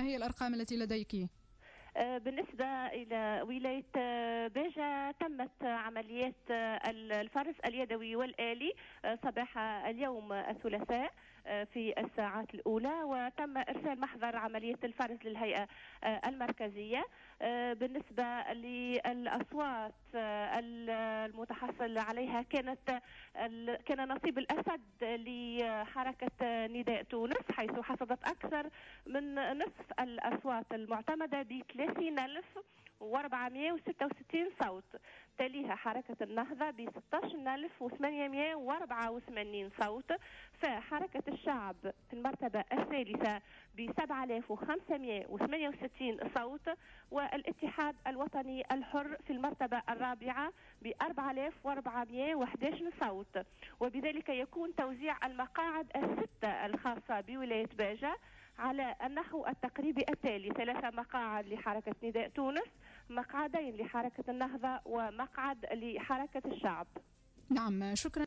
هي الأرقام التي لديك؟ بالنسبة إلى ولاية باجة تمت عمليات الفرز اليدوي والآلي صباح اليوم الثلاثاء في الساعات الأولى، وتم إرسال محضر عملية الفرز للهيئة المركزية. بالنسبة للأصوات المتحصل عليها كان نصيب الأسد لحركة نداء تونس، حيث حصدت أكثر من نصف الأصوات المعتمدة ب 30,466 صوت. تليها حركة النهضة ب 16,884 صوت. فحركة الشعب في المرتبة الثالثة ب 7,568 صوت. والاتحاد الوطني الحر في المرتبة الرابعة ب 4,411 صوت. وبذلك يكون توزيع المقاعد الستة الخاصة بولاية باجة على النحو التقريبي التالي: 3 مقاعد لحركة نداء تونس، مقعدين لحركة النهضة، ومقعد لحركة الشعب. نعم، شكرا.